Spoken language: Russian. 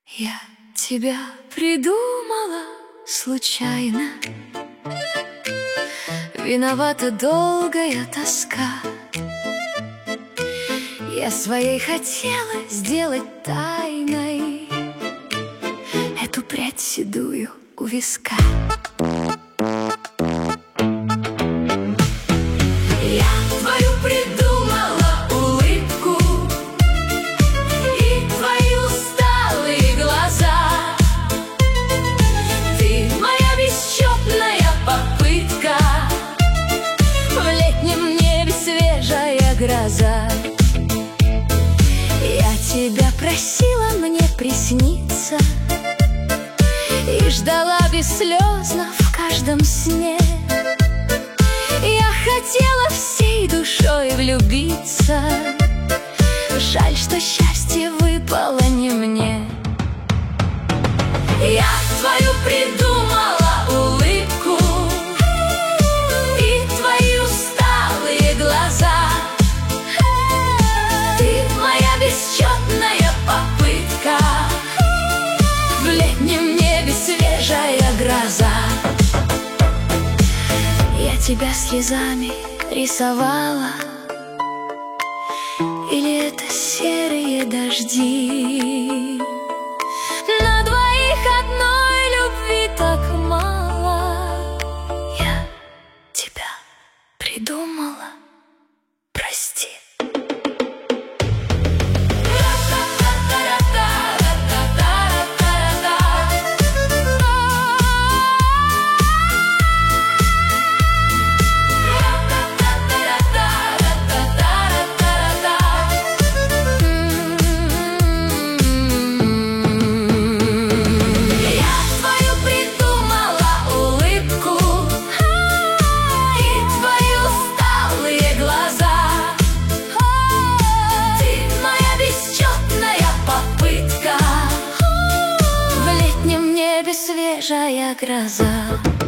Я тебя придумала случайно. Виновата долгая тоска. Я своей хотела сделать тайной эту прядь седую у виска. Я твою придумала улыбку и твои усталые глаза. Ты моя бесчетная попытка, в летнем небе свежая гроза. Я тебя просила мне присниться и ждала бесслезно в каждом сне. Я хотела всей душой влюбиться, жаль, что счастье выпало не мне. Я твою придумала улыбку и твои усталые глаза. Ты моя бесчетная попытка, в летнем небе свежая гроза. Я тебя слезами рисовала, или это серые дожди? На двоих одной любви так мало. Я тебя придумала, прости. Свежая гроза.